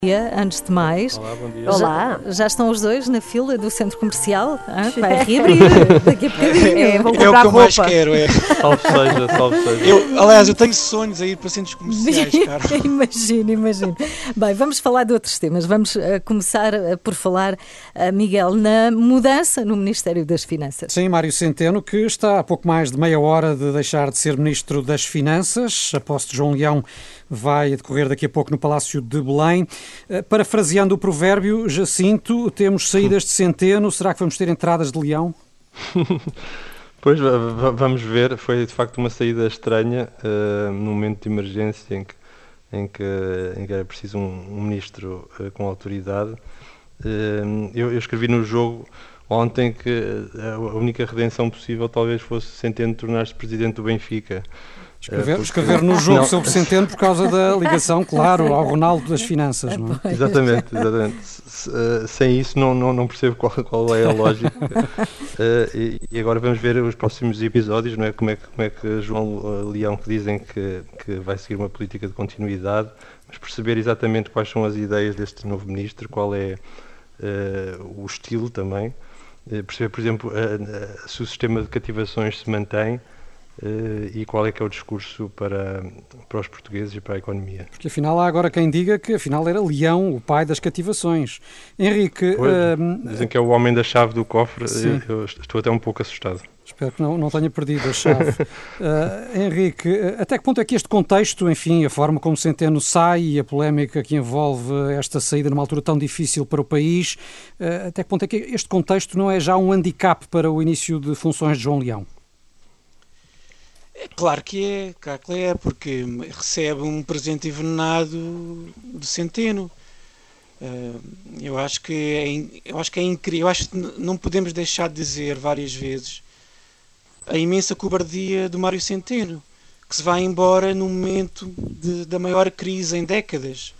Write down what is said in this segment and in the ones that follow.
Antes de mais, Olá, bom dia. já estão os dois na fila do centro comercial? Vai reabrir daqui a bocadinho. É Vão o comprar que eu roupa. mais quero, é. Salve seja. Eu tenho sonhos a ir para centros comerciais, cara. Imagino. Bem, vamos falar de outros temas. Vamos começar por falar, Miguel, na mudança no Ministério das Finanças. Sim, Mário Centeno, que está há pouco mais de meia hora de deixar de ser Ministro das Finanças. A posse de João Leão vai decorrer daqui a pouco no Palácio de Belém. Parafraseando o provérbio, Jacinto, temos saídas de Centeno, será que vamos ter entradas de Leão? Pois, vamos ver. Foi de facto uma saída estranha, num momento de emergência em que era preciso um ministro com autoridade. Eu escrevi no jogo ontem que a única redenção possível talvez fosse Centeno tornar-se presidente do Benfica. Escrever no jogo sobre Centeno por causa da ligação, claro, ao Ronaldo das Finanças, não é? Exatamente. Sem isso não percebo qual é a lógica. E agora vamos ver os próximos episódios, não é? Como é que João Leão, que dizem que vai seguir uma política de continuidade, mas perceber exatamente quais são as ideias deste novo ministro, qual é o estilo também, perceber, por exemplo, se o sistema de cativações se mantém, e qual é que é o discurso para os portugueses e para a economia. Porque afinal há agora quem diga que afinal era Leão, o pai das cativações. Henrique... Dizem que é o homem da chave do cofre. Eu estou até um pouco assustado. Espero que não tenha perdido a chave. Henrique, até que ponto é que este contexto, enfim, a forma como Centeno sai e a polémica que envolve esta saída numa altura tão difícil para o país, até que ponto é que este contexto não é já um handicap para o início de funções de João Leão? Claro que é, porque recebe um presente envenenado de Centeno. Eu acho que é incrível. Eu acho que não podemos deixar de dizer várias vezes a imensa cobardia do Mário Centeno, que se vai embora no momento da maior crise em décadas.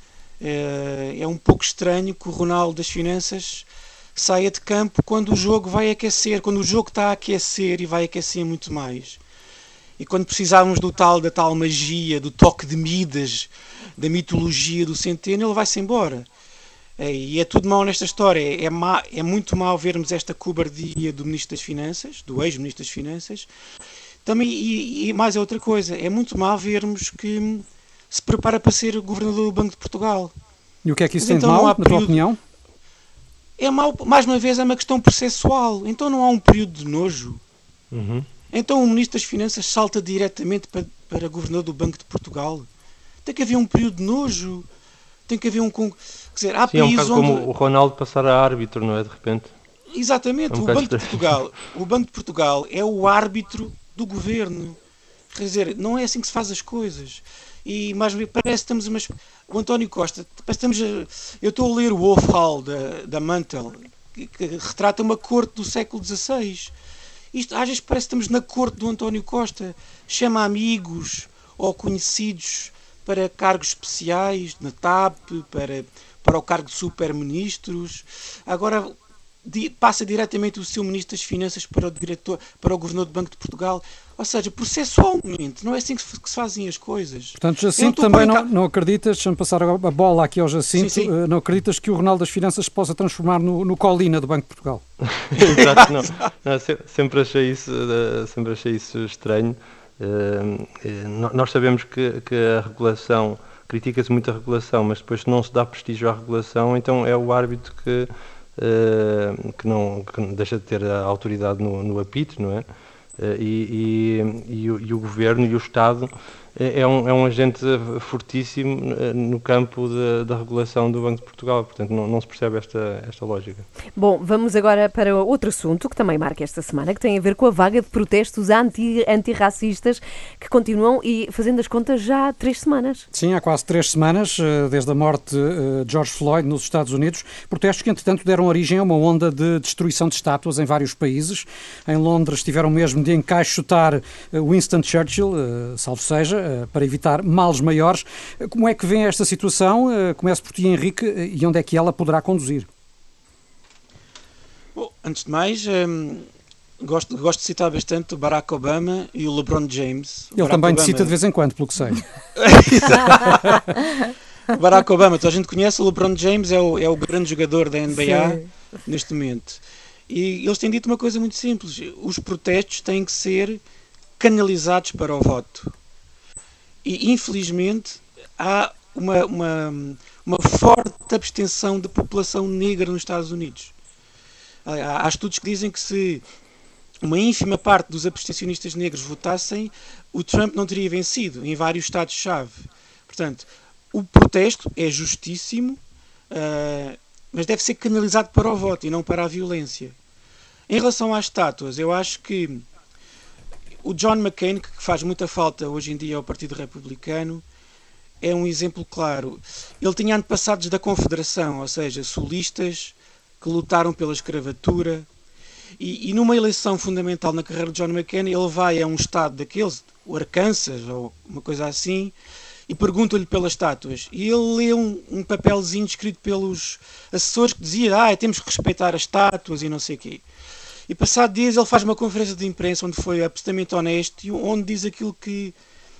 É um pouco estranho que o Ronaldo das Finanças saia de campo quando o jogo vai aquecer, quando o jogo está a aquecer e vai aquecer muito mais. E quando precisávamos da tal magia, do toque de Midas, da mitologia do Centeno, ele vai-se embora. E é tudo mau nesta história. É muito mau vermos esta cobardia do Ministro das Finanças, do ex-Ministro das Finanças. Também, e mais é outra coisa, é muito mau vermos que se prepara para ser Governador do Banco de Portugal. E o que é que isso tem de mau, na tua opinião? É mau, mais uma vez, é uma questão processual. Então não há um período de nojo. Uhum. Então o Ministro das Finanças salta diretamente para Governador do Banco de Portugal. Tem que haver um período de nojo. Tem que haver um... Quer dizer, há países é um bocado onde... como o Ronaldo passar a árbitro, não é? De repente. Exatamente. O Banco de Portugal é o árbitro do governo. Quer dizer, não é assim que se faz as coisas. E mais parece que estamos... O António Costa... Eu estou a ler o Wolf Hall da Mantel, que retrata uma corte do século XVI. Isto, às vezes parece que estamos na corte do António Costa. Chama amigos ou conhecidos para cargos especiais, na TAP, para o cargo de super-ministros. Agora passa diretamente o seu Ministro das Finanças para o Governador do Banco de Portugal. Ou seja, processualmente, não é assim que se fazem as coisas. Portanto, Jacinto, também não acreditas, deixa-me passar a bola aqui ao Jacinto, sim. Não acreditas que o Ronaldo das Finanças se possa transformar no Colina do Banco de Portugal? Exato, não, sempre achei isso estranho. Nós sabemos que a regulação, critica-se muito a regulação, mas depois não se dá prestígio à regulação, então é o árbitro que não deixa de ter a autoridade no apito, não é? E o Governo e o Estado é um agente fortíssimo no campo da regulação do Banco de Portugal, portanto não se percebe esta lógica. Bom, vamos agora para outro assunto que também marca esta semana, que tem a ver com a vaga de protestos antirracistas que continuam e fazendo as contas já há 3 semanas. Sim, há quase 3 semanas, desde a morte de George Floyd nos Estados Unidos, protestos que entretanto deram origem a uma onda de destruição de estátuas em vários países. Em Londres tiveram mesmo de encaixotar Winston Churchill, salvo seja, para evitar males maiores. Como é que vem esta situação? Começo por ti, Henrique, e onde é que ela poderá conduzir? Bom, antes de mais, gosto de citar bastante o Barack Obama e o LeBron James. Ele também te cita de vez em quando, pelo que sei. Barack Obama, toda a gente conhece, o LeBron James é o grande jogador da NBA neste momento. E eles têm dito uma coisa muito simples: os protestos têm que ser canalizados para o voto. E infelizmente há uma forte abstenção de população negra nos Estados Unidos. Há estudos que dizem que se uma ínfima parte dos abstencionistas negros votassem, o Trump não teria vencido em vários estados-chave. Portanto, o protesto é justíssimo, mas deve ser canalizado para o voto e não para a violência. Em relação às estátuas, eu acho que o John McCain, que faz muita falta hoje em dia ao Partido Republicano, é um exemplo claro. Ele tinha antepassados da Confederação, ou seja, sulistas que lutaram pela escravatura. E numa eleição fundamental na carreira de John McCain, ele vai a um estado daqueles, o Arkansas, ou uma coisa assim, e pergunta-lhe pelas estátuas. E ele lê um papelzinho escrito pelos assessores que dizia temos que respeitar as estátuas e não sei o quê. E passado dias ele faz uma conferência de imprensa onde foi absolutamente honesto e onde diz aquilo que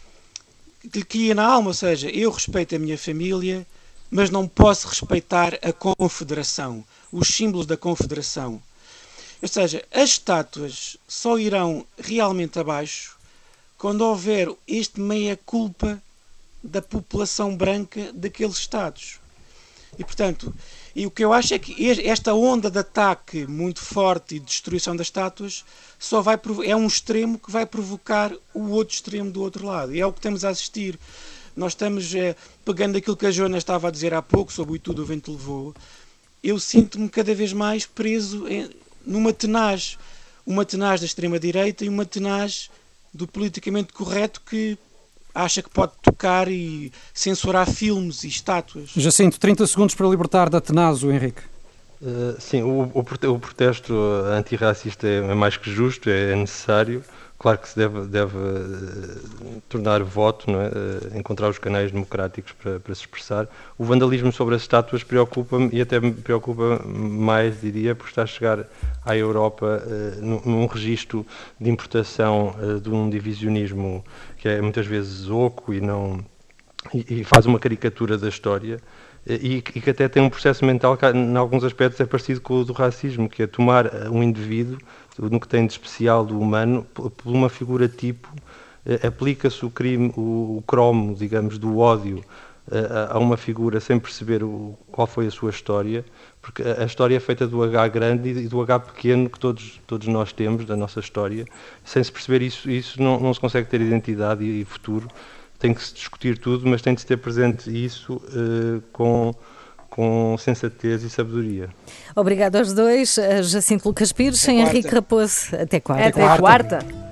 lhe ia na alma, ou seja, eu respeito a minha família, mas não posso respeitar a Confederação, os símbolos da Confederação. Ou seja, as estátuas só irão realmente abaixo quando houver este meia-culpa da população branca daqueles estados. E, portanto, o que eu acho é que esta onda de ataque muito forte e de destruição das estátuas é um extremo que vai provocar o outro extremo do outro lado. E é o que estamos a assistir. Nós estamos, pegando aquilo que a Joana estava a dizer há pouco sobre o E Tudo o Vento Levou, eu sinto-me cada vez mais preso uma tenaz da extrema-direita e uma tenaz do politicamente correto que acha que pode tocar e censurar filmes e estátuas. Jacinto, 30 segundos para libertar da tenaz o Henrique. Sim, o protesto antirracista é mais que justo, é necessário. Claro que se deve tornar voto, não é? Encontrar os canais democráticos para se expressar. O vandalismo sobre as estátuas preocupa-me e até me preocupa mais, diria, por estar a chegar à Europa num registro de importação de um divisionismo que é muitas vezes oco e faz uma caricatura da história. E que até tem um processo mental que, em alguns aspectos, é parecido com o do racismo, que é tomar um indivíduo, no que tem de especial do humano, por uma figura tipo, aplica-se o crime, o cromo, digamos, do ódio a uma figura sem perceber qual foi a sua história, porque a história é feita do H grande e do H pequeno que todos nós temos, da nossa história. Sem se perceber isso não se consegue ter identidade e futuro. Tem que se discutir tudo, mas tem de se ter presente isso com sensatez e sabedoria. Obrigado aos dois. Jacinto Lucas Pires, Henrique Raposo. Até quarta. Até quarta.